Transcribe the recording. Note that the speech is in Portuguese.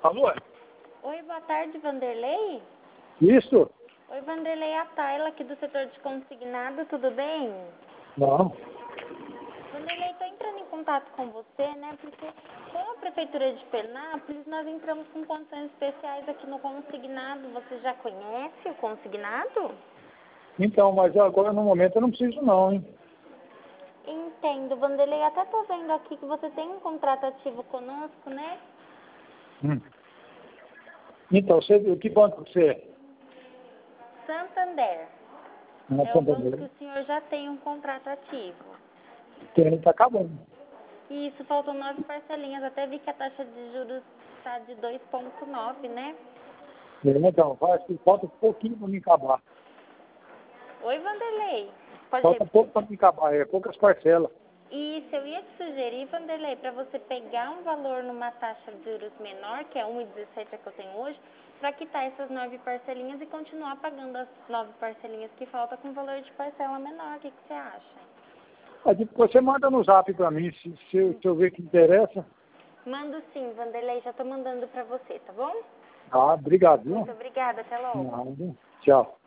Alô? Oi, boa tarde, Vanderlei. Isso? Oi, Vanderlei, a Tayla aqui do setor de consignado, tudo bem? Não. Vanderlei, estou entrando em contato com você, né? Porque com a Prefeitura de Penápolis, nós entramos com condições especiais aqui no consignado. Você já conhece o consignado? Então, mas agora no momento eu não preciso não, hein? Entendo, Vanderlei. Até estou vendo aqui que você tem um contrato ativo conosco, né? Então, que banco você é? Santander. Não É o banco que Santander. o senhor já tem um contrato ativo. Tem, tá acabando. E isso, faltam 9 parcelinhas. Até vi que a taxa de juros está de 2,9, né? Então, falta pouquinho para me acabar. Oi, Vanderlei. Pode Falta pouco repetir? para me acabar, poucas parcelas. Isso, eu ia te sugerir, Vanderlei, para você pegar um valor numa taxa de juros menor, que é 1,17 a que eu tenho hoje, para quitar essas 9 parcelinhas e continuar pagando as 9 parcelinhas que faltam com valor de parcela menor. O que você acha? Aí depois você manda no zap para mim, se eu ver que interessa. Mando sim, Vanderlei, já estou mandando para você, tá bom? Ah, obrigado, Muito viu? obrigada, até logo. Nada. Tchau.